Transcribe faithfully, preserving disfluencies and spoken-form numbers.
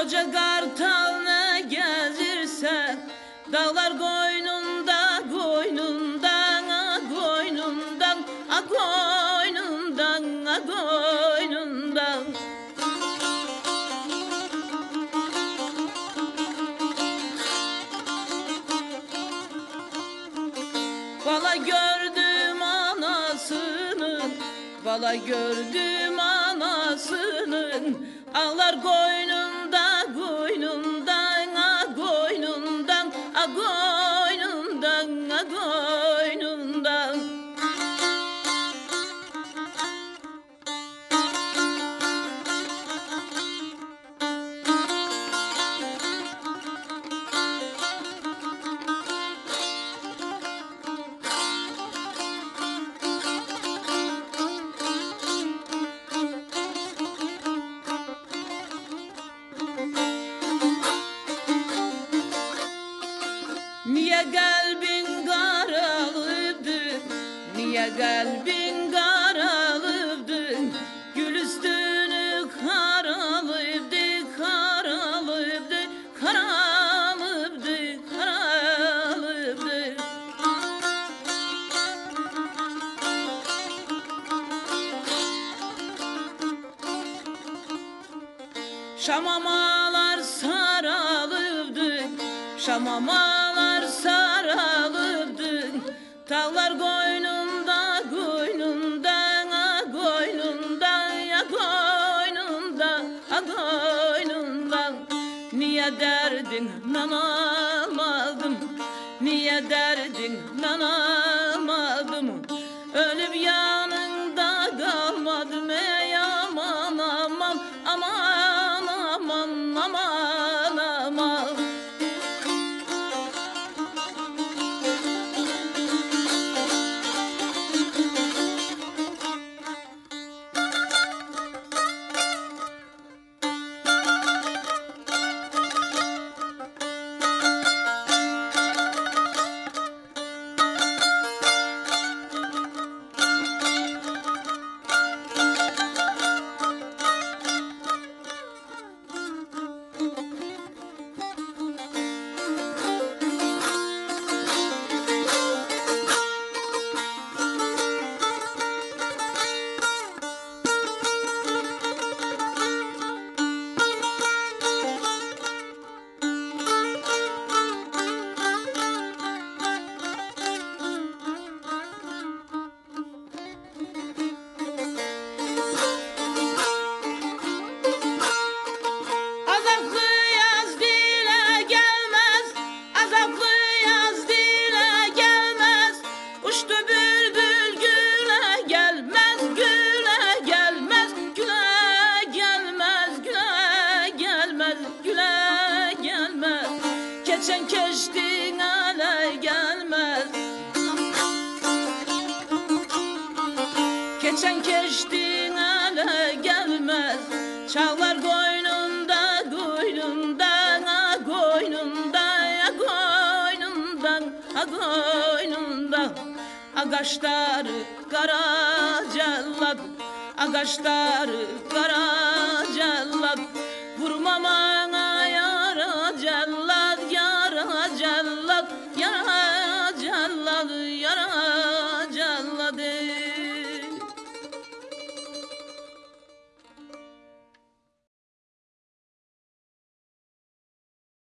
Koca kartal ne gezirse dağlar koynunda, koynundan, a koynundan, a koynundan, a koynundan. Bala gördüm anasının, bala gördüm anasının, ağlar koynunda, koynundan, a koynundan, a koynundan, a koynundan. Niye kalbin karalıdı, niye kalbin karalıdı, gül üstünü karalıdı, karalıdı, karalıdı, karalıdı. Şamamalar sarılıdı, şamamalar sarılıdı, tağlar koynunda, koynundan, a koynundan, ya koynundan, a koynundan. Niye derdin nan almadım, niye derdin nan almadım, ölüp yanında kalmadım, ey aman aman, aman aman aman aman. Geçen keştin alay gelmez, geçen keştin alay gelmez, çağlar koynunda, koynundan, a koynundan, a koynundan, a koynundan. Ağaçları kara cellat, ağaçları kara cellat, vurmama